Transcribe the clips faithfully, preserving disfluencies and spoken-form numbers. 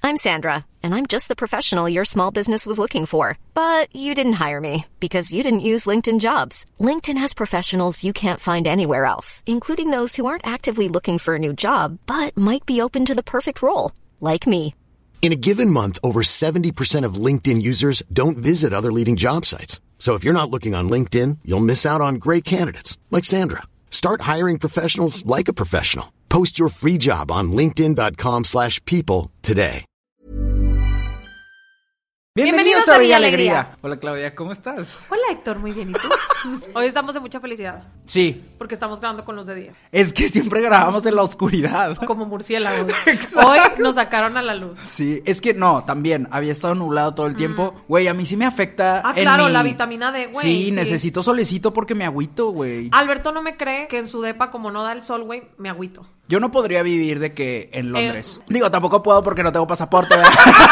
I'm Sandra, and I'm just the professional your small business was looking for. But you didn't hire me because you didn't use LinkedIn Jobs. LinkedIn has professionals you can't find anywhere else, including those who aren't actively looking for a new job, but might be open to the perfect role, like me. In a given month, over seventy percent of LinkedIn users don't visit other leading job sites. So if you're not looking on LinkedIn, you'll miss out on great candidates, like Sandra. Start hiring professionals like a professional. Post your free job on linkedin.com slash people today. Bienvenidos, Bienvenidos a Villa Alegría. Alegría. Hola Claudia, ¿cómo estás? Hola Héctor, muy bien, ¿y tú? Hoy estamos de mucha felicidad. Sí. Porque estamos grabando con luz de día. Es que siempre grabamos en la oscuridad. Como murciélagos. Hoy nos sacaron a la luz. Sí, es que no, también, había estado nublado todo el tiempo. Güey, mm. a mí sí me afecta. Ah, en claro, mi... la vitamina D, güey. Sí, sí, necesito solecito porque me agüito, güey. Alberto no me cree que en su depa, como no da el sol, güey, me agüito. Yo no podría vivir de que en Londres. Eh, Digo, tampoco puedo porque no tengo pasaporte, ¿verdad?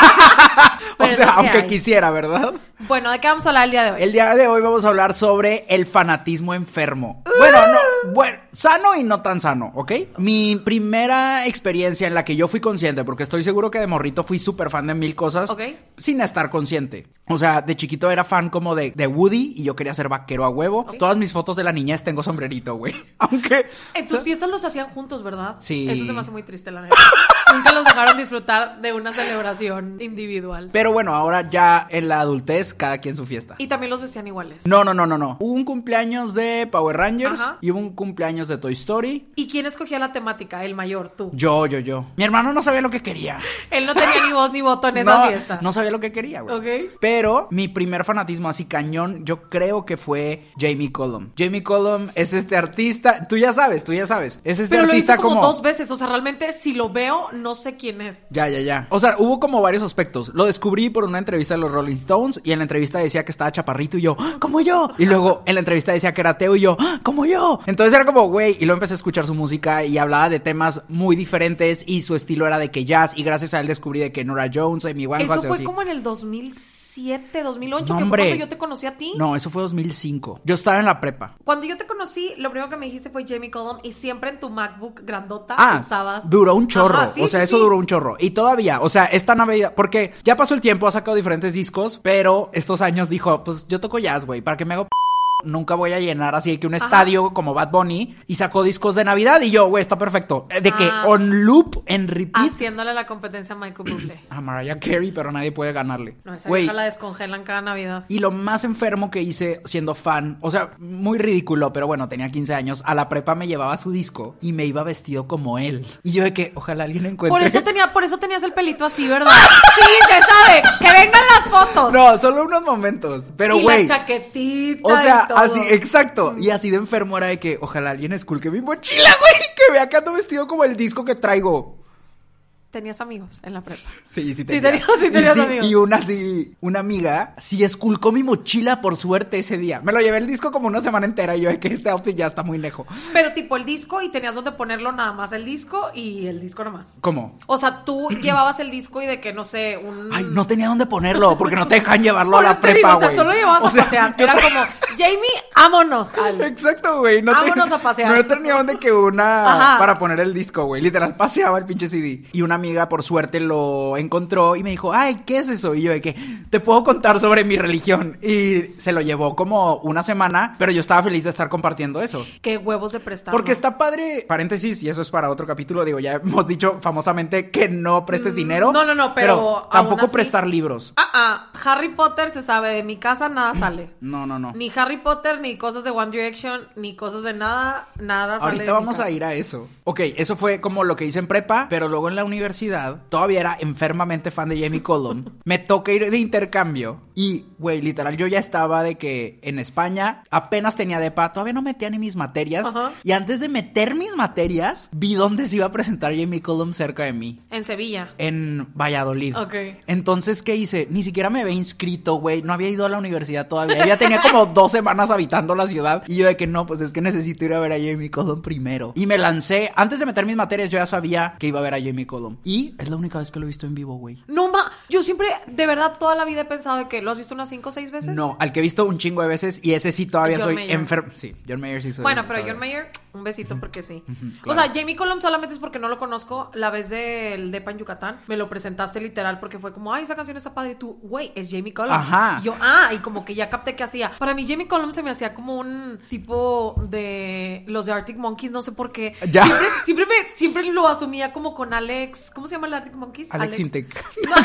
O sea, aunque hay. quisiera, ¿verdad? Bueno, ¿de qué vamos a hablar el día de hoy? El día de hoy vamos a hablar sobre el fanatismo enfermo. Uh. Bueno, no, bueno, sano y no tan sano, ¿ok? Mi primera experiencia en la que yo fui consciente, porque estoy seguro que de morrito fui súper fan de mil cosas, okay, sin estar consciente. O sea, de chiquito era fan como de, de Woody y yo quería ser vaquero a huevo. Okay. Todas mis fotos de la niñez tengo sombrerito, güey. Aunque... En tus o sea, fiestas los hacían juntos, ¿verdad? Sí. Eso se me hace muy triste, la neta. Nunca los dejaron disfrutar de una celebración individual. Pero bueno, ahora ya en la adultez, cada quien su fiesta. Y también los vestían iguales. No, no, no, no, no. Hubo un cumpleaños de Power Rangers. Ajá. Y hubo un cumpleaños de Toy Story. ¿Y quién escogía la temática? El mayor, tú. Yo, yo, yo. Mi hermano no sabía lo que quería. Él no tenía ni voz ni voto en esa no, fiesta. No sabía lo que quería, güey. Ok. Pero mi primer fanatismo así cañón, yo creo que fue Jamie Cullum. Jamie Cullum es este artista, tú ya sabes, tú ya sabes. Es este Pero artista lo he visto como, como dos veces, o sea, realmente si lo veo, no sé quién es. Ya, ya, ya. O sea, hubo como varios aspectos. Lo descubrí por una entrevista de los Rolling Stones y en la entrevista decía que estaba chaparrito y yo, ¡ah, como yo! Y luego en la entrevista decía que era ateo y yo, ¡ah, como yo! Entonces era como, güey, y luego empecé a escuchar su música y hablaba de temas muy diferentes y su estilo era de que jazz y gracias a él descubrí de que Norah Jones, Amy Winehouse. Eso fue así. como en el dos mil siete, dos mil ocho, no, que hombre. fue cuando yo te conocí a ti. No, eso fue dos mil cinco. Yo estaba en la prepa. Cuando yo te conocí, lo primero que me dijiste fue Jamie Cullum y siempre en tu MacBook grandota ah, usabas... duró un chorro. Ajá, sí, o sea, sí, eso sí. duró un chorro. Y todavía, o sea, esta Navidad... Porque ya pasó el tiempo, ha sacado diferentes discos, pero estos años dijo, pues yo toco jazz, güey, ¿para qué me hago p-? Nunca voy a llenar así que un Ajá. estadio como Bad Bunny y sacó discos de Navidad y yo, güey, está perfecto. De que Ah. on loop, en repeat. Haciéndole la competencia a Michael Bublé. A Mariah Carey, pero nadie puede ganarle. No, esa Güey, vieja la descongelan cada Navidad. y lo más enfermo que hice siendo fan, o sea, muy ridículo, pero bueno, tenía quince años, a la prepa me llevaba su disco y me iba vestido como él. Y yo de que, ojalá alguien lo encuentre. Por eso tenía, por eso tenías el pelito así, ¿verdad? Sí, se sabe. Que vengan las fotos. No, solo unos momentos, pero y güey. la chaquetita. O sea, y todo. así, exacto. Y así de enfermo era de que, ojalá alguien esculque mi mochila, güey, que vea que ando vestido como el disco que traigo. Tenías amigos en la prepa. Sí, sí Sí tenía. tenías, sí tenías y sí, amigos. Y una sí, una amiga sí esculcó mi mochila por suerte ese día. Me lo llevé el disco como una semana entera y yo de que este outfit ya está muy lejos. Pero tipo el disco y tenías donde ponerlo nada más el disco y el disco nomás. ¿Cómo? O sea, tú llevabas el disco y de que, no sé, un... Ay, no tenía dónde ponerlo porque no te dejan llevarlo Por a la eso te digo, prepa, o sea, güey. solo llevabas O a sea, pasear. yo Era tra- como, Jamie, vámonos. Al... Exacto, güey. No Vámonos te- a pasear. No tenía donde que una Ajá. para poner el disco, güey. Literal, paseaba el pinche C D. Y una amiga, por suerte, lo encontró y me dijo, ay, ¿qué es eso? Y yo de que, te puedo contar sobre mi religión. Y se lo llevó como una semana, pero yo estaba feliz de estar compartiendo eso. Qué huevos de prestar. Porque está padre, paréntesis, y eso es para otro capítulo, digo, ya hemos dicho famosamente que no prestes dinero. no, no, no, pero aún tampoco así- prestar libros. Ah, ah, Harry Potter se sabe, de mi casa nada sale. No, no, no. Ni Harry Potter, ni cosas de One Direction, ni cosas de nada, nada sale. Ahorita de mi vamos casa. a ir a eso. Ok, eso fue como lo que hice en prepa, pero luego en la universidad todavía era enfermamente fan de Jamie Cullum. Me toca ir de intercambio y, güey, literal, yo ya estaba de que en España apenas tenía depa, todavía no metía ni mis materias. Ajá. Y antes de meter mis materias, vi dónde se iba a presentar Jamie Cullum cerca de mí. En Sevilla. En Valladolid. Ok. Entonces, ¿qué hice? Ni siquiera me había inscrito, güey. No había ido a la universidad todavía. Ya tenía como dos semanas habitando la ciudad. Y yo de que no, pues es que necesito ir a ver a Jamie Cullum primero. Y me lancé. Antes de meter mis materias, yo ya sabía que iba a ver a Jamie Cullum. Y es la única vez que lo he visto en vivo, güey. No, ma... Yo siempre, de verdad, toda la vida he pensado de que lo has visto unas cinco o seis veces. No, al que he visto un chingo de veces y ese sí todavía John soy Mayer. enfermo. Sí, John Mayer sí soy. Bueno, pero todavía. John Mayer, un besito porque sí. claro. O sea, Jamie Cullum solamente es porque no lo conozco. La vez del Depa en Yucatán, me lo presentaste literal porque fue como, ay, esa canción está padre. Y tú, güey, es Jamie Cullum. Ajá. Y yo, ah, y como que ya capté qué hacía. Para mí, Jamie Cullum se me hacía como un tipo de los de Arctic Monkeys, no sé por qué. Ya. Siempre, siempre, me, siempre lo asumía como con Alex. ¿Cómo se llama el Arctic Monkeys? Alex Intec. No.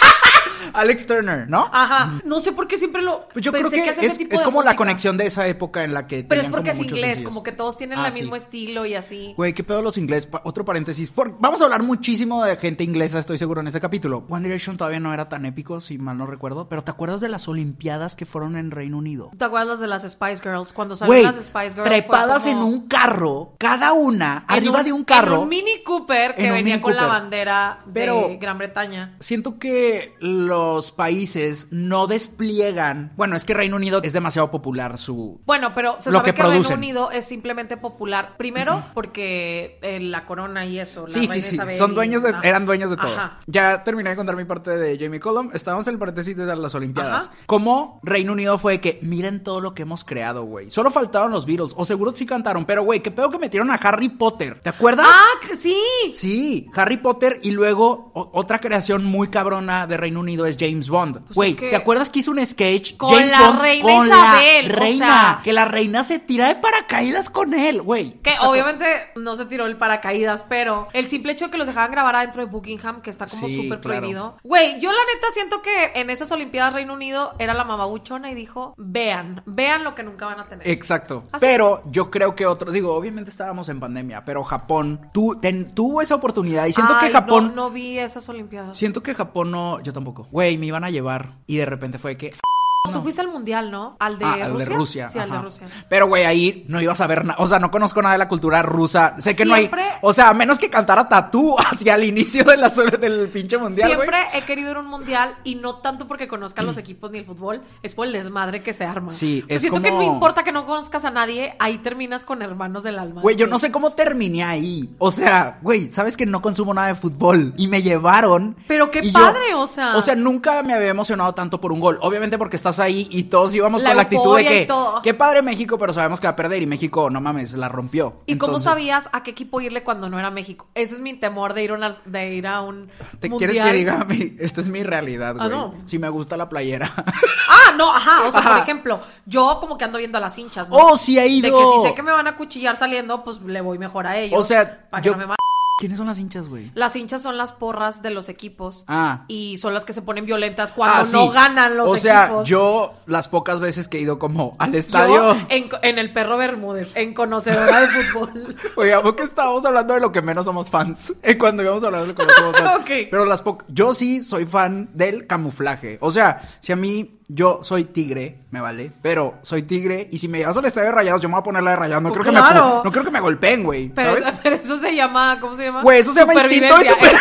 Alex Turner, ¿no? Ajá. No sé por qué siempre lo. Pues yo pensé creo que, hacía ese es, tipo es de como la música. conexión de esa época en la que Pero es tenían porque como es muchos inglés, sencillos. como que todos tienen Ah, el sí. mismo estilo y así. Güey, qué pedo los ingleses. Pa- otro paréntesis. Por- vamos a hablar muchísimo de gente inglesa, estoy seguro, en este capítulo. One Direction todavía no era tan épico, si mal no recuerdo. Pero ¿te acuerdas de las Olimpiadas que fueron en Reino Unido? ¿Te acuerdas de las Spice Girls? Cuando salieron Güey, las Spice Girls. trepadas fue como- en un carro, cada una, en arriba un- de un carro. En un Mini Cooper que En un venía Mini con la Cooper. bandera de Pero- Gran Bretaña. Siento que los países no despliegan. Bueno, es que Reino Unido es demasiado popular su. Bueno, pero se Lo sabe que que, Reino producen. Unido es simplemente popular. Primero, porque eh, la corona y eso. La Sí, sí, reina sí. Isabel Son y- dueños de, Ajá. eran dueños de todo. Ajá. Ya terminé de contar mi parte de Jamie Cullum. Estábamos en el paréntesis de las Olimpiadas. Ajá. Como Reino Unido fue que miren todo lo que hemos creado, güey. Solo faltaron los Beatles. O seguro sí cantaron. Pero, güey, qué pedo que metieron a Harry Potter. ¿Te acuerdas? ¡Ah, que sí! Sí, Harry Potter y luego o- otra creación muy cabrona de Reino Unido es James Bond. Pues Güey, es que- ¿te acuerdas que hizo un sketch? Con James la Bond reina con Isabel, la o reina, sea- que la reina se tira de paracaídas con él, güey. Que Está obviamente no se tiró el paracaídas, pero el simple hecho de que los dejaban grabar adentro de Buckingham, que está como Sí, súper claro. prohibido. Güey, yo la neta siento que en esas Olimpiadas Reino Unido era la mamabuchona y dijo, vean, vean lo que nunca van a tener. Exacto. Así. Pero yo creo que otro, digo, obviamente estábamos en pandemia, pero Japón tu- ten- tuvo esa oportunidad y siento Ay, que Japón. No, no vi esas Olimpiadas. Siento que Japón no, yo tampoco. Güey, me iban a llevar y de repente fue que Tú fuiste al mundial, ¿no? Al de Ah, Rusia. al de Rusia. Sí, al de ajá. Rusia. Pero, güey, ahí no ibas a ver nada. O sea, no conozco nada de la cultura rusa. Sé que Siempre- no hay. O sea, a menos que cantara Tatú hacia el inicio de la, del pinche mundial, güey. Siempre he querido ir a un mundial y no tanto porque conozcan los equipos ni el fútbol, es por el desmadre que se arma. Sí, O sea, es siento que como- no importa que no conozcas a nadie, ahí terminas con hermanos del alma. Güey, yo no sé cómo terminé ahí. O sea, güey, sabes que no consumo nada de fútbol. Y me llevaron. Pero qué y padre, o sea. O sea, nunca me había emocionado tanto por un gol. Obviamente porque estás ahí y todos íbamos La con la actitud de euforia y que. todo. Qué padre México, pero sabemos que va a perder. Y México, no mames, la rompió. ¿Y cómo Entonces, sabías a qué equipo irle cuando no era México? Ese es mi temor de ir a, una- de ir a un ¿Te mundial. quieres que diga? Mi- esta es mi realidad, Ah, güey. no. Si me gusta la playera. Ah, no, ajá. O sea, Ajá. por ejemplo, yo como que ando viendo a las hinchas, ¿no? Oh, sí ha ido. De que si sé que me van a cuchillar saliendo, pues le voy mejor a ellos. O sea, para yo- que no me ma- ¿Quiénes son las hinchas, güey? Las hinchas son las porras de los equipos. Ah. Y son las que se ponen violentas cuando Ah, sí. no ganan los o sea, equipos. yo las pocas veces que he ido como al Yo, estadio. en, en el Perro Bermúdez, en conocedora de fútbol. Oye, ¿a poco estábamos hablando de lo que menos somos fans? Eh, Cuando íbamos a hablar de lo que menos somos fans. Ok. Pero las po- yo sí soy fan del camuflaje. O sea, si a mí, yo soy tigre, me vale. Pero soy tigre y si me llevas al estadio de Rayados, yo me voy a poner la de Rayados. No, Oh, creo, que me, claro. no creo que me golpeen, güey. Pero, ¿Sabes? pero eso se llama, ¿cómo se llama? Güey, eso se llama instinto de Supervivencia.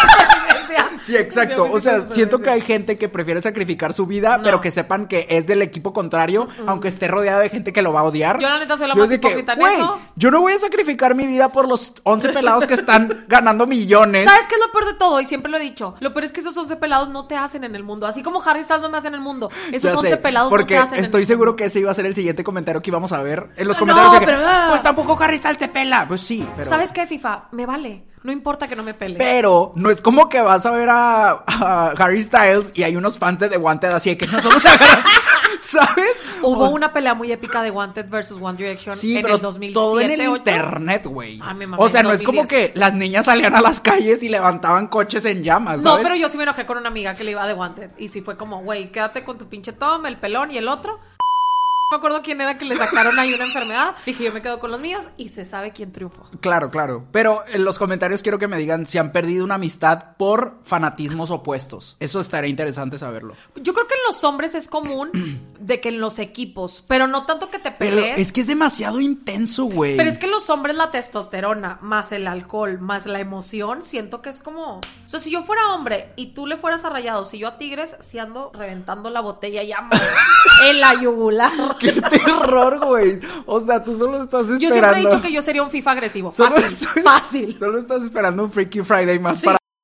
super- Sí, exacto. Se llama O sea, instinto de siento que hay supervivencia. gente que prefiere sacrificar su vida, No. pero que sepan que es del equipo contrario, aunque esté rodeado de gente que lo va a odiar. Yo, la neta, soy la Yo más es de que, hipócrita en güey, eso. yo no voy a sacrificar mi vida por los once pelados que están ganando millones. ¿Sabes qué es lo peor de todo? Y siempre lo he dicho. Lo peor es que esos once pelados no te hacen en el mundo. Así como Harry Styles no me hace en el mundo. Esos Ya once sé, pelados porque no te hacen en estoy el seguro mundo. que ese iba a ser el siguiente comentario que íbamos a ver en los No, comentarios de que, pero, ah. pues tampoco Harry Styles te pela. Pues sí, pero ¿Sabes qué, FIFA? Me vale. No importa que no me pele. Pero no es como que vas a ver a, a Harry Styles y hay unos fans de The Wanted así de que nos vamos a agarrar, ¿sabes? Hubo O- una pelea muy épica de Wanted versus One Direction Sí, en pero el dos mil siete, todo en el ocho. internet, güey. Ah, me mamé, O sea, no en es como dos mil diez. que las niñas salían a las calles y levantaban coches en llamas, No, ¿sabes? pero yo sí me enojé con una amiga que le iba de Wanted. Y sí fue como, güey, quédate con tu pinche Tom, el pelón y el otro. No me acuerdo quién era que le sacaron ahí una enfermedad. Dije, yo me quedo con los míos y se sabe quién triunfó. Claro, claro. Pero en los comentarios quiero que me digan si han perdido una amistad por fanatismos opuestos. Eso estaría interesante saberlo. Yo creo que en los hombres es común de que en los equipos, pero no tanto que te Pero pelees. es que es demasiado intenso, güey. Pero es que en los hombres la testosterona, más el alcohol, más la emoción, siento que es como... O sea, si yo fuera hombre y tú le fueras a Rayados, si yo a Tigres, si ando reventando la botella ya man, en la yugular. ¡Qué terror, güey! O sea, tú solo estás esperando... Yo siempre he dicho que yo sería un FIFA agresivo. Solo Fácil, estoy- fácil. Solo estás esperando un Freaky Friday más Sí. para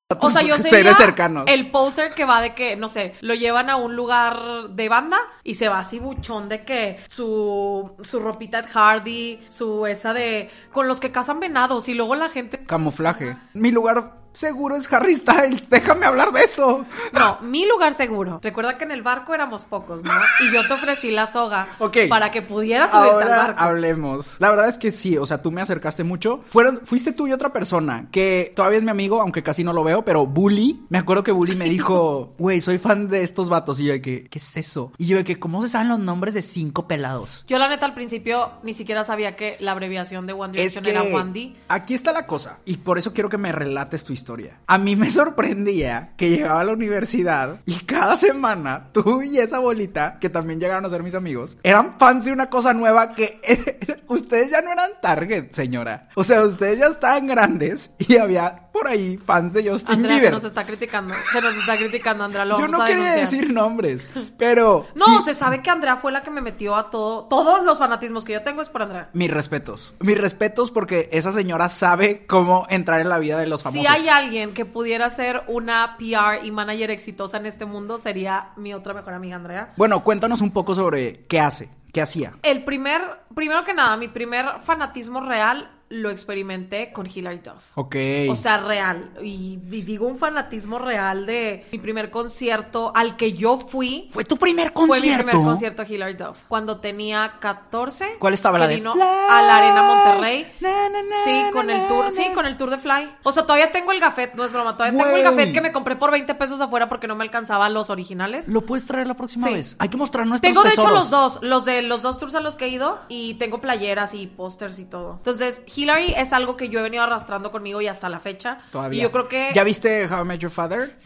O sea, yo sería seres cercanos. el poser que va de que, no sé, lo llevan a un lugar de banda y se va así buchón de que su, su ropita Ed Hardy, su esa de... con los que cazan venados y luego la gente... Camuflaje. Mi lugar seguro es Harry Styles. Déjame hablar de eso. No, mi lugar seguro. Recuerda que en el barco éramos pocos, ¿no? Y yo te ofrecí la soga Ok. para que pudieras subirte Ahora al barco. hablemos. La verdad es que sí, o sea, tú me acercaste mucho. Fueron, fuiste tú y otra persona que todavía es mi amigo, aunque casi no lo veo, pero Bully. Me acuerdo que Bully me dijo, güey, soy fan de estos vatos. Y yo de que, ¿qué es eso? Y yo de que, ¿cómo se saben los nombres de cinco pelados? Yo la neta al principio ni siquiera sabía que la abreviación de One Es Direction que era One D. aquí está la cosa, y por eso quiero que me relates tu historia. A mí me sorprendía que llegaba a la universidad y cada semana tú y esa bolita, que también llegaron a ser mis amigos, eran fans de una cosa nueva que eh, ustedes ya no eran target, señora. O sea, ustedes ya estaban grandes y había por ahí fans de Justin Andrea Bieber. se nos está criticando. Se nos está criticando, Andrea. Lo Yo vamos no a quería denunciar. decir nombres, pero... No, sí, se sabe que Andrea fue la que me metió a todo. Todos los fanatismos que yo tengo es por Andrea. mis respetos. Mis respetos porque esa señora sabe cómo entrar en la vida de los famosos. Si hay alguien que pudiera ser una P R y manager exitosa en este mundo, sería mi otra mejor amiga, Andrea. Bueno, cuéntanos un poco sobre qué hace, qué hacía. El primer, primero que nada, mi primer fanatismo real lo experimenté con Hilary Duff. Ok. O sea, real. Y, y digo un fanatismo real de mi primer concierto al que yo fui. ¿Fue tu primer Fue concierto? mi primer concierto a Hilary Duff. Cuando tenía catorce. ¿Cuál estaba, que la de vino Fly? a la Arena Monterrey. Na, na, na, Sí, con na, el tour. na. Sí, con el tour de Fly. O sea, todavía tengo el gafet. No es broma. Todavía tengo el Güey. gafet que me compré por veinte pesos afuera porque no me alcanzaba los originales. ¿Lo puedes traer la próxima Sí. vez? Hay que mostrar nuestros Tengo de tesoros. hecho los dos, los de los dos tours a los que he ido y tengo playeras y pósters y todo. Entonces, Hilary es algo que yo he venido arrastrando conmigo y hasta la fecha. Todavía. Y yo creo que ¿Ya viste How I Met Your Father?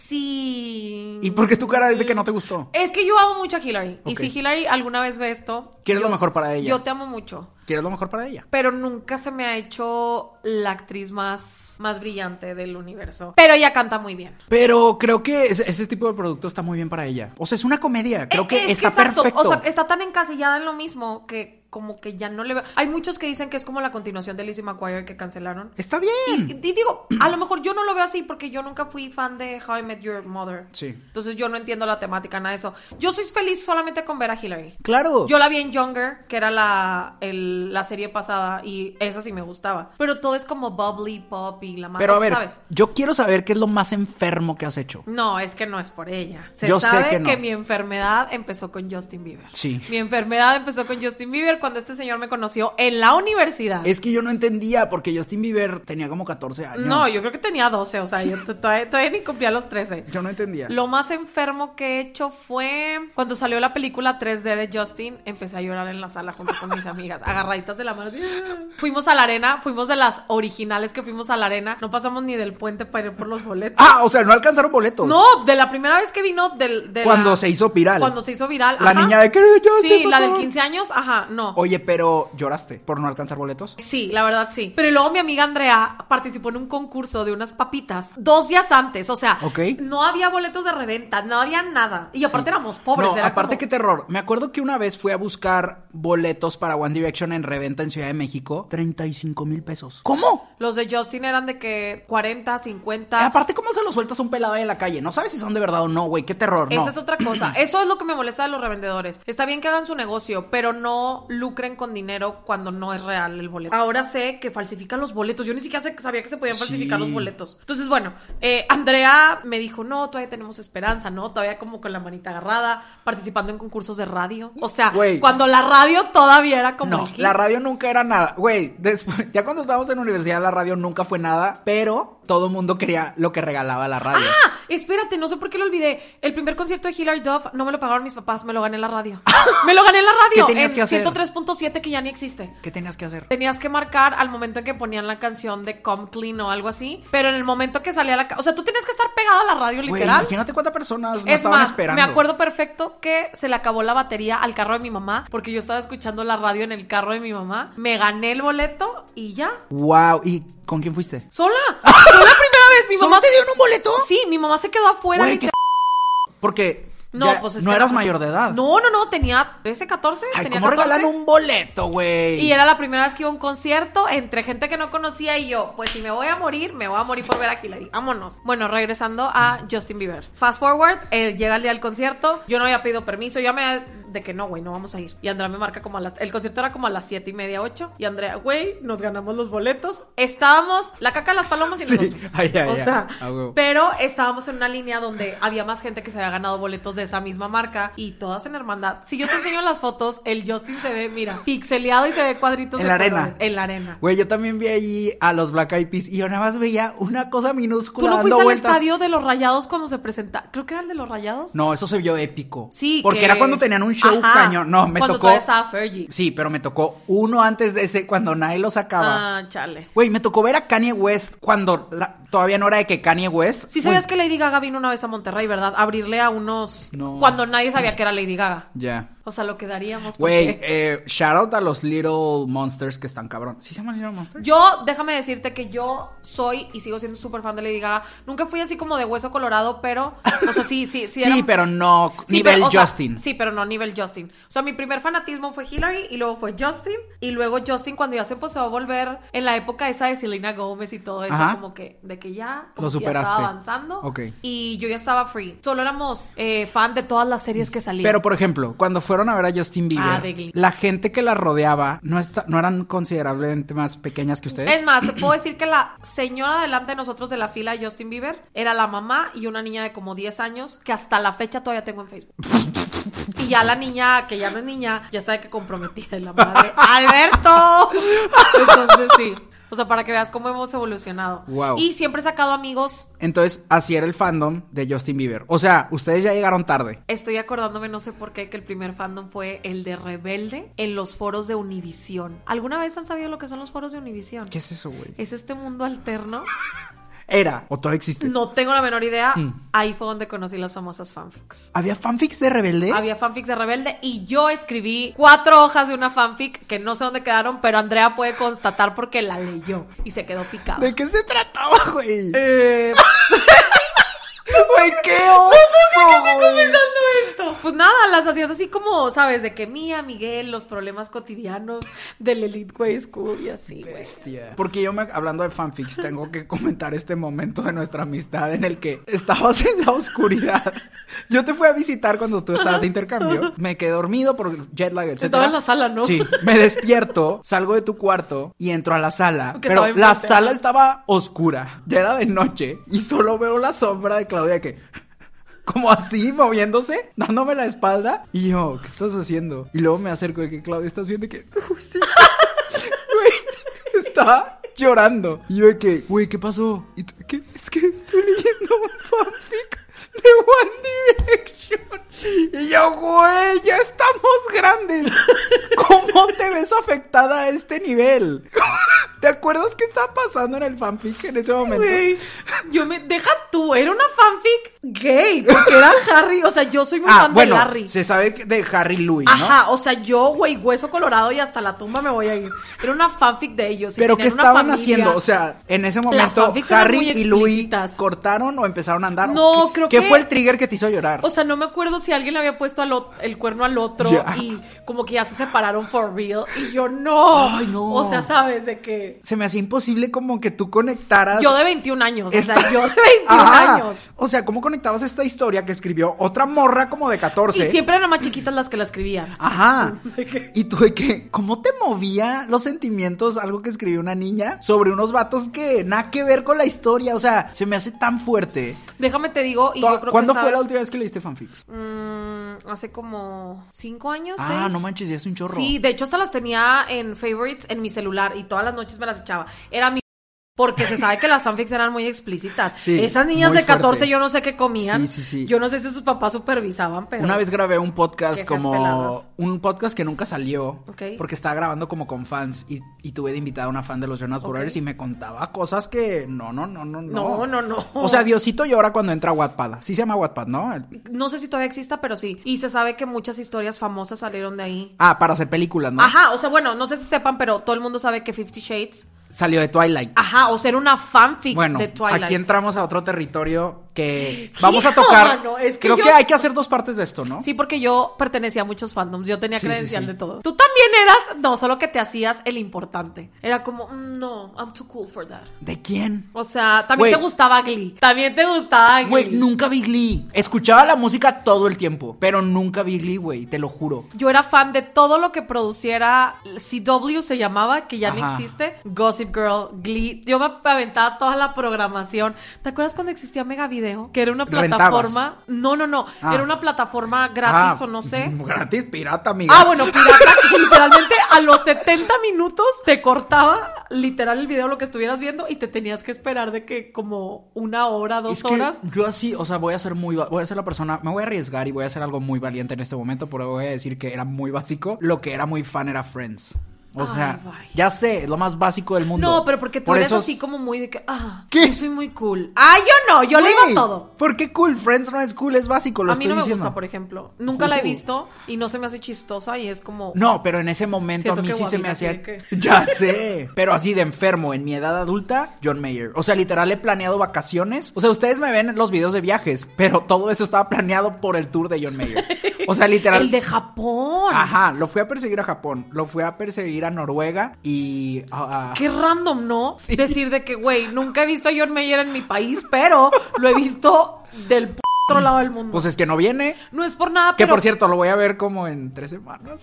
sí. ¿Y por qué tu cara es de que no te gustó? Es que yo amo mucho a Hilary. Y Ok. si Hilary alguna vez ve esto, Quieres yo- lo mejor para ella. Yo te amo mucho. ¿Quieres lo mejor para ella? Pero nunca se me ha hecho la actriz más, más brillante del universo. Pero ella canta muy bien. Pero creo que ese, ese tipo de producto está muy bien para ella. O sea, es una comedia. Creo Eh, que es está exacto. perfecto. O sea, está tan encasillada en lo mismo que como que ya no le veo. Hay muchos que dicen que es como la continuación de Lizzie McGuire que cancelaron. Está bien. Y, y digo, a lo mejor yo no lo veo así porque yo nunca fui fan de How I Met Your Mother. Sí. Entonces yo no entiendo la temática, nada de eso. Yo soy feliz solamente con ver a Hilary. Claro. Yo la vi en Younger, que era la, el- la serie pasada, y esa sí me gustaba. Pero todo es como bubbly pop y la más. Pero a o sea, ver, ¿sabes? yo quiero saber qué es lo más enfermo que has hecho. No, es que no es por ella. Se Yo sé sabe que no. mi enfermedad empezó con Justin Bieber. Sí. Mi enfermedad empezó con Justin Bieber cuando este señor me conoció en la universidad. Es que yo no entendía porque Justin Bieber tenía como catorce años. No, yo creo que tenía doce, o sea, yo t- todavía, todavía ni cumplía los trece. Yo no entendía. Lo más enfermo que he hecho fue cuando salió la película tres D de Justin, empecé a llorar en la sala junto con mis amigas, agarraditas de la mano. Así, ¡ah! Fuimos a la arena, fuimos de las originales que fuimos a la arena, no pasamos ni del puente para ir por los boletos. Ah, o sea, no alcanzaron boletos. No, de la primera vez que vino del, de Cuando la- se hizo viral. Cuando se hizo viral. La ajá. niña de que Justin, Sí, por la del favor. quince años, ajá, no. Oye, pero ¿lloraste por no alcanzar boletos? Sí, la verdad sí. Pero luego mi amiga Andrea participó en un concurso de unas papitas dos días antes. O sea, Ok. no había boletos de reventa, no había nada. Y aparte Sí. éramos pobres. No, era aparte como- qué terror. Me acuerdo que una vez fui a buscar boletos para One Direction en reventa en Ciudad de México. treinta y cinco mil pesos. ¿Cómo? Los de Justin eran de que cuarenta, Eh, cincuenta. aparte, ¿cómo se los sueltas a un pelado ahí en la calle? No sabes si son de verdad o no, güey. Qué terror, no. Esa es otra cosa. Eso es lo que me molesta de los revendedores. Está bien que hagan su negocio, pero no lucren con dinero cuando no es real el boleto. Ahora sé que falsifican los boletos. Yo ni siquiera sé- sabía que se podían falsificar Sí. los boletos. Entonces, bueno, eh, Andrea me dijo, no, todavía tenemos esperanza, ¿no? Todavía como con la manita agarrada, participando en concursos de radio. O sea, Güey. cuando la radio todavía era como No, el hit. la radio nunca era nada. Güey, después, ya cuando estábamos en la universidad, la radio nunca fue nada, pero todo el mundo quería lo que regalaba la radio. Ah, espérate, no sé por qué lo olvidé. El primer concierto de Hilary Duff no me lo pagaron mis papás, me lo gané en la radio. me lo gané en la radio. ¿Qué tenías en que hacer? ciento tres punto siete que ya ni existe. ¿Qué tenías que hacer? Tenías que marcar al momento en que ponían la canción de Come Clean o algo así, pero en el momento que salía la... ca- O sea, tú tenías que estar pegado a la radio, Güey, literal. imagínate cuántas personas no Es estaban más, esperando. me acuerdo perfecto que se le acabó la batería al carro de mi mamá porque yo estaba escuchando la radio en el carro de mi mamá. Me gané el boleto y ya. Wow, ¿y con quién fuiste? Sola. Fue la primera vez. Mi ¿Solo mamá... te dieron un boleto? Sí, mi mamá se quedó afuera. Güey, literal. qué- Porque No, Ya, pues es no que eras era- mayor de edad. No, no, no, tenía trece, catorce. Ay, tenía ¿cómo catorce. regalan un boleto, güey? Y era la primera vez que iba a un concierto entre gente que no conocía y yo, pues si me voy a morir, me voy a morir por ver a Hillary. Vámonos. Bueno, regresando a Justin Bieber. Fast forward, eh, llega el día del concierto. Yo no había pedido permiso. Yo me... De que no, güey, no vamos a ir. Y Andrea me marca como a las... El concierto era como a las siete y media, ocho. Y Andrea, güey, nos ganamos los boletos. Estábamos... La caca de las palomas y Sí. nosotros. Ay, ay, o ay. sea, Ah, huevo. pero estábamos en una línea donde había más gente que se había ganado boletos de esa misma marca. Y todas en hermandad. Si yo te enseño las fotos, el Justin se ve, mira, pixeleado y se ve cuadritos En de la arena. colores. En la arena. Güey, yo también vi ahí a los Black Eyed Peas y yo nada más veía una cosa minúscula ¿Tú no dando fuiste al vueltas. estadio de los Rayados cuando se presenta? Creo que era el de los Rayados. No, eso se vio épico. Sí, Porque que- era cuando tenían un show Ajá, cañón. No, me cuando tocó. todavía estaba Fergie. Sí, pero me tocó uno antes de ese cuando nadie lo sacaba. Ah, chale. Güey, me tocó ver a Kanye West cuando la- todavía no era de que Kanye West. Sí Güey, sabías que Lady Gaga vino una vez a Monterrey, ¿verdad? A abrirle a unos... No. Cuando nadie sabía que era Lady Gaga. Ya. O sea, lo que daríamos Güey, porque... eh, shout out a los Little Monsters que están cabrón. ¿Sí se llaman Little Monsters? Yo, déjame decirte que yo soy y sigo siendo súper fan de Lady Gaga. Nunca fui así como de hueso colorado, pero... O sea, sí, sí, sí. Sí, era- pero no Sí, nivel pero, o sea, Justin. sí, pero no nivel Justin. O sea, mi primer fanatismo fue Hillary y luego fue Justin. Y luego Justin cuando ya se empezó a volver en la época esa de Selena Gomez y todo eso, Ajá. como que de que ya, como Lo que ya superaste. estaba avanzando. Ok. Y yo ya estaba free. Solo éramos eh, fan de todas las series que salían. Pero, por ejemplo, cuando fueron a ver a Justin Bieber, Ah, de Glee. la gente que la rodeaba no, está, no eran considerablemente más pequeñas que ustedes. Es más, te puedo decir que la señora delante de nosotros de la fila de Justin Bieber era la mamá y una niña de como diez años que hasta la fecha todavía tengo en Facebook. Y ya la niña, que ya no es niña, ya está de que comprometida en la madre. ¡Alberto! Entonces sí. O sea, para que veas cómo hemos evolucionado. Wow. Y siempre he sacado amigos. Entonces, así era el fandom de Justin Bieber. O sea, ustedes ya llegaron tarde. Estoy acordándome, no sé por qué, que el primer fandom fue el de Rebelde en los foros de Univisión. ¿Alguna vez han sabido lo que son los foros de Univisión? ¿Qué es eso, güey? Es este mundo alterno. Era, o todavía existe. No tengo la menor idea. Mm. Ahí fue donde conocí las famosas fanfics. ¿Había fanfics de Rebelde? Había fanfics de Rebelde y yo escribí cuatro hojas de una fanfic que no sé dónde quedaron, pero Andrea puede constatar porque la leyó y se quedó picada. ¿De qué se trataba, güey? Eh, Güey, qué oso, güey. comentando esto. Pues nada, las hacías así como, ¿sabes? De que Mía, Miguel, los problemas cotidianos del Elite Way School y así, güey. Bestia. Porque yo, me, hablando de fanfics, tengo que comentar este momento de nuestra amistad en el que estabas en la oscuridad. Yo te fui a visitar cuando tú estabas de intercambio. Me quedé dormido por jet lag, etcétera. Estaba en la sala, ¿no? Sí. Me despierto, salgo de tu cuarto y entro a la sala. Porque pero estaba en la frente, sala ajá. estaba oscura. Ya era de noche. Y solo veo la sombra de Claudia que... como así, moviéndose, dándome la espalda. Y yo, ¿qué estás haciendo? Y luego me acerco de que, Claudia, ¿estás viendo? Y que, uy, sí. Güey, estaba llorando. Y yo de que, güey, ¿qué pasó? Y tú, ¿qué? Es que estoy leyendo un fanfic de One Direction. Y yo, güey, ya estamos grandes. ¿Cómo te ves afectada a este nivel? ¿Te acuerdas qué estaba pasando en el fanfic en ese momento? Güey, yo me... Deja tú, era una fanfic gay, porque era Harry, o sea, yo soy muy Ah, fan bueno, de Larry. se sabe que de Harry Louis, ¿no? Ajá, o sea, yo, güey, hueso colorado y hasta la tumba me voy a ir. Era una fanfic de ellos. y Pero ¿qué tenían una estaban familia. haciendo? O sea, en ese momento, fanfics eran Harry muy y Louis explícitas. cortaron o empezaron a andar. No, ¿Qué- creo ¿Qué que- fue el trigger que te hizo llorar? O sea, no me acuerdo si alguien le había puesto al ot- el cuerno al otro Ya. y como que ya se separaron for real. Y yo, no. Ay, no. O sea, ¿sabes? De que... Se me hacía imposible como que tú conectaras. Yo de veintiún años, esta- o sea, yo de veintiún Ajá. años. O sea, ¿cómo conectabas esta historia que escribió otra morra como de catorce? Y siempre eran más chiquitas las que la escribían. Ajá. ¿De qué? Y tú de que, ¿cómo te movía los sentimientos algo que escribió una niña sobre unos vatos que nada que ver con la historia? O sea, se me hace tan fuerte. Déjame te digo, y yo creo ¿Cuándo que fue la sabes- última vez que leíste fanfics? Mm, hace como cinco años, Ah, seis. no manches, ya es un chorro. Sí, de hecho hasta las tenía en favorites en mi celular y todas las noches me las echaba. Era mi... Porque se sabe que las fanfics eran muy explícitas. Sí, Esas niñas muy de catorce fuerte. yo no sé qué comían. Sí, sí, sí. Yo no sé si sus papás supervisaban, pero... Una vez grabé un podcast Quejas como... peladas. Un podcast que nunca salió. Ok. Porque estaba grabando como con fans. Y, y tuve de invitada a una fan de los Jonas Ok. Brothers. Y me contaba cosas que... No, no, no, no, no. No, no, no. O sea, Diosito llora cuando entra a Wattpad. Sí se llama Wattpad, ¿no? El- No sé si todavía exista, pero sí. Y se sabe que muchas historias famosas salieron de ahí. Ah, para hacer películas, ¿no? Ajá, o sea, bueno, no sé si sepan, pero todo el mundo sabe que Fifty Shades... Salió de Twilight. Ajá, o sea, era una fanfic Bueno, de Twilight. aquí entramos a otro territorio que vamos a tocar. Mano, es que Creo yo... que hay que hacer dos partes de esto, ¿no? Sí, porque yo pertenecía a muchos fandoms, yo tenía Sí, credencial sí, sí. de todo. Tú también eras, no, solo que te hacías el importante. Era como, mm, no, I'm too cool for that. ¿De quién? O sea, también Güey. te gustaba Glee. También te gustaba Glee. Güey, nunca vi Glee. Escuchaba la música todo el tiempo, pero nunca vi Glee, güey, te lo juro. Yo era fan de todo lo que produciera C W, se llamaba, que ya no Ajá. existe. Gossip Girl, Glee. Yo me aventaba toda la programación. ¿Te acuerdas cuando existía Mega Video? Que era una Rentabas. plataforma. No, no, no. Ah. Era una plataforma gratis Ah, o no sé. Gratis, pirata, amiga. Ah, bueno, pirata, que literalmente a los setenta minutos te cortaba literal el video, lo que estuvieras viendo, y te tenías que esperar de que como una hora, dos Es que horas. yo así, o sea, voy a ser muy, va- voy a ser la persona, me voy a arriesgar y voy a hacer algo muy valiente en este momento, pero voy a decir que era muy básico. Lo que era muy fan era Friends. O Ay, sea, vaya. ya sé, es lo más básico del mundo. No, pero porque tú Por eres eso es- así como muy de que, ah, ¿Qué? yo soy muy cool. Ah, yo no, yo le iba Güey, a todo. ¿Por qué cool? Friends no es cool, es básico, lo A mí estoy no me diciendo. gusta, por ejemplo. Nunca la he Uh. visto y no se me hace chistosa y es como... No, pero en ese momento Siento a mí que sí se me Guamina hacía... tiene Ya sé, pero así de enfermo, en mi edad adulta, John Mayer. O sea, literal he planeado vacaciones. O sea, ustedes me ven en los videos de viajes, pero todo eso estaba planeado por el tour de John Mayer. O sea, literal... El de Japón. Ajá, lo fui a perseguir a Japón, lo fui a perseguir a Noruega y... a- a- Qué random, ¿no? Decir de que, güey, nunca he visto a John Mayer en mi país, pero lo he visto del p otro lado del mundo. Pues es que no viene. No es por nada, Que pero... por cierto, lo voy a ver como en tres semanas.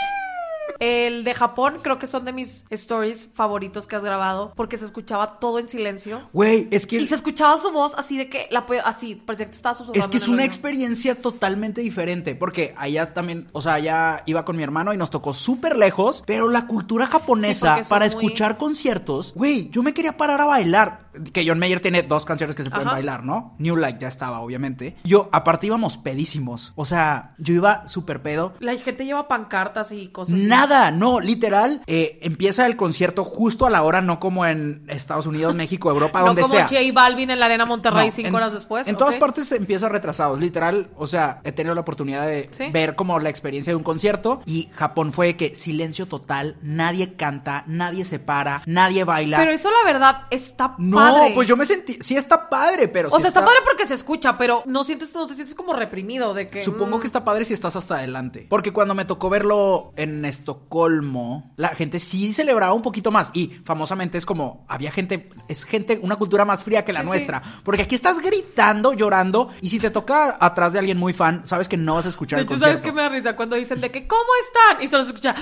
El de Japón creo que son de mis stories favoritos que has grabado, porque se escuchaba todo en silencio. Güey, es que... Y se escuchaba su voz así de que, la, así, parecía que te estaba susurrando. Es que es en el una oído. experiencia totalmente diferente, porque allá también, o sea, allá iba con mi hermano y nos tocó súper lejos, pero la cultura Sí, japonesa porque son para muy- escuchar conciertos, güey, yo me quería parar a bailar, que John Mayer tiene dos canciones que se pueden Ajá. bailar, ¿no? New Light ya estaba, obviamente. Yo, aparte íbamos pedísimos, o sea, yo iba súper pedo. La gente lleva pancartas y cosas así. Nada, no, literal, eh, empieza el concierto justo a la hora, no como en Estados Unidos, México, Europa, No donde como sea. J Balvin en la Arena Monterrey No, cinco en- horas después. En todas ¿ok? partes se empieza retrasados, literal. O sea, he tenido la oportunidad de ¿Sí? ver como la experiencia de un concierto. Y Japón fue de que silencio total, nadie canta, nadie se para, nadie baila. Pero eso la verdad está no, padre. pues yo me sentí, sí está padre, pero O sí sea, está padre porque se escucha, pero no sientes, no te sientes como reprimido de que... Supongo mm, que está padre si estás hasta adelante. Porque cuando me tocó verlo en Estocolmo, la gente sí celebraba un poquito más. Y famosamente es como, había gente, es gente, una cultura más fría que la Sí, nuestra. Porque aquí estás gritando, llorando. Y si te toca atrás de alguien muy fan, sabes que no vas a escuchar De el hecho, concierto. ¿sabes qué me da risa? Cuando dicen de que, ¿cómo están? Y solo se escucha...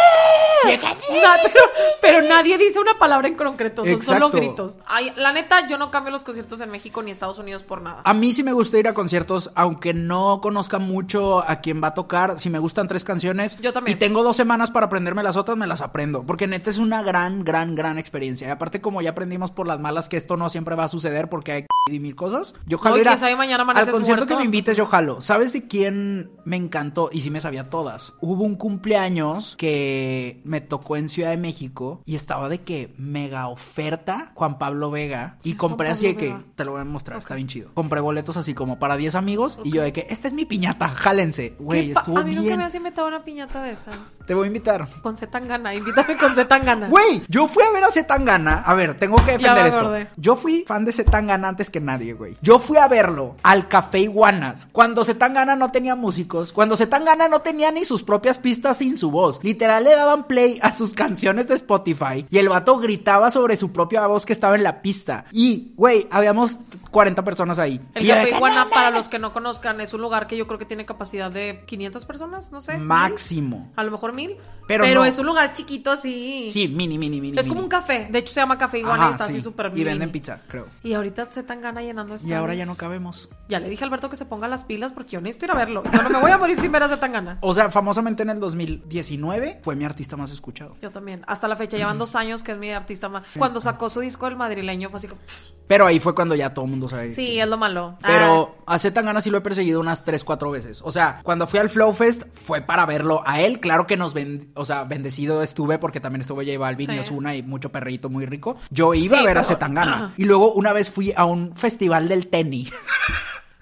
¡Ah! Na- pero, pero nadie dice una palabra en concreto, son solo Exacto. gritos. Ay, la neta, yo no cambio los conciertos en México ni Estados Unidos por nada. A mí sí me gusta ir a conciertos, aunque no conozca mucho a quién va a tocar. Si me gustan tres canciones Yo también. y tengo dos semanas para aprenderme las otras, me las aprendo. Porque neta es una gran, gran, gran experiencia. Y aparte, como ya aprendimos por las malas que esto no siempre va a suceder porque hay y mil cosas, yo jalo No, y ir a- quién sabe, mañana amaneces al concierto muerto, que me invites, yo jalo. ¿Sabes de quién me encantó? Y sí me sabía todas. Hubo un cumpleaños que me tocó en Ciudad de México y estaba de que mega oferta Juan Pablo Vega. Y compré Juan así de Pablo que, Vega? te lo voy a mostrar, está bien chido. Compré boletos así como para diez amigos y yo de que, esta es mi piñata, jálense. Güey, Qué pa- estuvo A mí nunca bien. me has invitado a una piñata de esas. Te voy a invitar. Con Zetangana, invítame con Zetangana. Güey, yo fui a ver a Zetangana. A ver, tengo que Ya defender me esto. acordé. Yo fui fan de Zetangana antes que nadie, güey. Yo fui a verlo al Café Iguanas. Cuando Zetangana no tenía músicos. Cuando Zetangana no tenía ni sus propias pistas sin su voz. Literal le daban play a sus canciones de Spotify. Y el vato gritaba sobre su propia voz que estaba en la pista. Y, güey, habíamos cuarenta personas ahí. El Y yo de Café que, Iguana, "No para mames". los que no conozcan, es un lugar que yo creo que tiene capacidad de quinientas personas, no sé. ¿mil? Máximo. A lo mejor mil. Pero Pero no. es un lugar chiquito así. Sí, mini, mini, mini. Es como mini. un café. De hecho, se llama Café Iguana Ajá, y está sí. así súper Y mini. venden pizza, creo. Y ahorita se tan gana llenando Y ahora ya no estadios. cabemos. Ya le dije a Alberto que se ponga las pilas porque yo necesito ir a verlo. Yo no me voy a morir sin ver a Zetangana. O sea, famosamente en el dos mil diecinueve fue mi artista más escuchado. Yo también. Hasta la fecha, llevan dos años que es mi artista más. Cuando sacó su disco El Madrileño fue así como... pff, Pero ahí fue cuando ya todo el mundo sabía. sí, es lo malo. Pero Ah, a Zetangana sí lo he perseguido unas tres, cuatro veces. O sea, cuando fui al Flow Fest fue para verlo a él. Claro que nos ven, o sea, bendecido estuve porque también estuvo J Balvin Sí. y Ozuna y mucho perrito muy rico. Yo iba Sí, a ver a pero- Zetangana. Y luego una vez fui a un festival del tenis.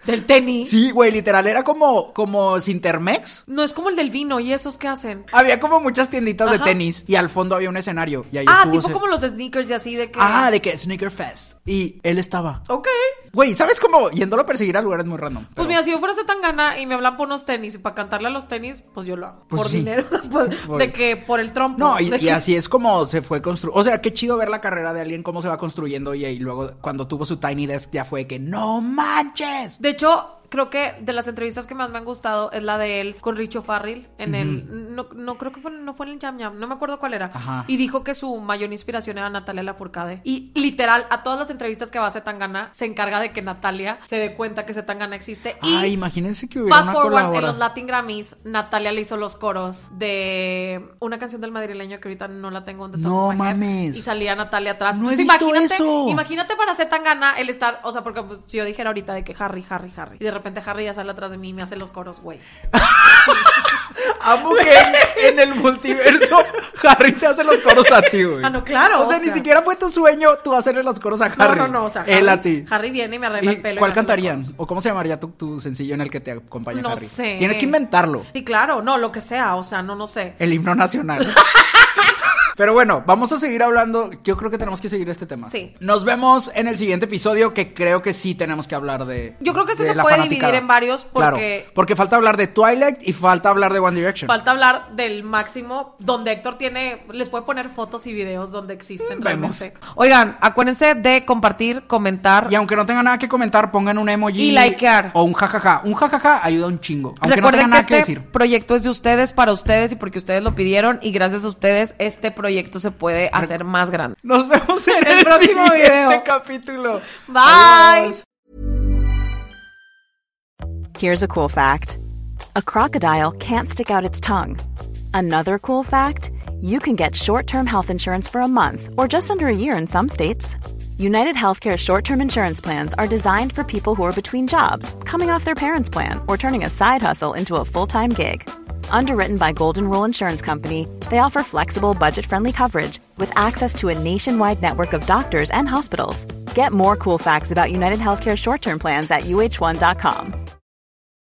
¿Del tenis? Sí, güey, literal, era como, como Sintermex. No, es como el del vino, ¿y esos qué hacen? Había como muchas tienditas Ajá. de tenis y al fondo había un escenario. Y ahí Ah, estuvo tipo ese- como los de sneakers y así de que... Ah, de que Sneaker Fest. Y él estaba. Ok. Güey, ¿sabes cómo? Yéndolo a perseguir a lugares muy random. Pues pero- mira, si yo fuera Zetangana y me hablan por unos tenis y para cantarle a los tenis, pues yo lo hago. Pues por sí. dinero, o sea, pues, Güey. de que por el trompo. No, y, de y que- así es como se fue construyendo. O sea, qué chido ver la carrera de alguien, cómo se va construyendo. Y, y luego, cuando tuvo su Tiny Desk, ya fue que ¡no manches! De hecho, creo que de las entrevistas que más me han gustado es la de él con Richo Farrell en uh-huh. el... No, no creo que fue, no fue en el Yam Yam, no me acuerdo cuál era. Ajá. Y dijo que su mayor inspiración era Natalia Lafourcade. Y literal, a todas las entrevistas que va a Zetangana, se encarga de que Natalia se dé cuenta que Zetangana existe. Y Ay, imagínense que hubiera fast una forward, colabora. en los Latin Grammys, Natalia le hizo los coros de una canción del madrileño que ahorita no la tengo donde No mames. Y salía Natalia atrás. No he Entonces, visto imagínate, eso. imagínate para Zetangana el estar, o sea, porque pues, si yo dijera ahorita de que Harry, Harry, Harry, y de repente Harry ya sale atrás de mí y me hace los coros, güey. Amo que en el multiverso Harry te hace los coros a ti, güey. Ah, no, claro. O sea, o ni sea... siquiera fue tu sueño tú hacerle los coros a Harry. No, no, no, o sea, Harry, él a ti. Harry viene y me arregla ¿Y el pelo. ¿Cuál y me hace los cantarían? coros. ¿O cómo se llamaría tu, tu sencillo en el que te acompaña No Harry? sé. Tienes que inventarlo. Sí, claro, no, lo que sea, o sea, no, no sé. El himno nacional. Pero bueno, vamos a seguir hablando. Yo creo que tenemos que seguir este tema. Sí. Nos vemos en el siguiente episodio, que creo que sí tenemos que hablar de. Yo creo que este de se la puede fanaticada. dividir en varios porque... Claro, porque falta hablar de Twilight y falta hablar de One Direction. Falta hablar del máximo, donde Héctor tiene, les puede poner fotos y videos donde existen Vemos. realmente. Oigan, acuérdense de compartir, comentar. Y aunque no tengan nada que comentar, pongan un emoji. Y likear. O un jajaja. Un jajaja ayuda un chingo. Aunque Recuerden no tengan que nada este que decir. proyecto es de ustedes, para ustedes y porque ustedes lo pidieron. Y gracias a ustedes, este proyecto se puede hacer más grande. Nos vemos en, En el el, próximo siguiente video. capítulo. Bye. Adiós. Here's a cool fact. A crocodile can't stick out its tongue. Another cool fact, you can get short-term health insurance for a month or just under a year in some states. United Healthcare short-term insurance plans are designed for people who are between jobs, coming off their parents' plan, or turning a side hustle into a full-time gig. Underwritten by Golden Rule Insurance Company, they offer flexible, budget-friendly coverage with access to a nationwide network of doctors and hospitals. Get more cool facts about United Healthcare short-term plans at U H one dot com.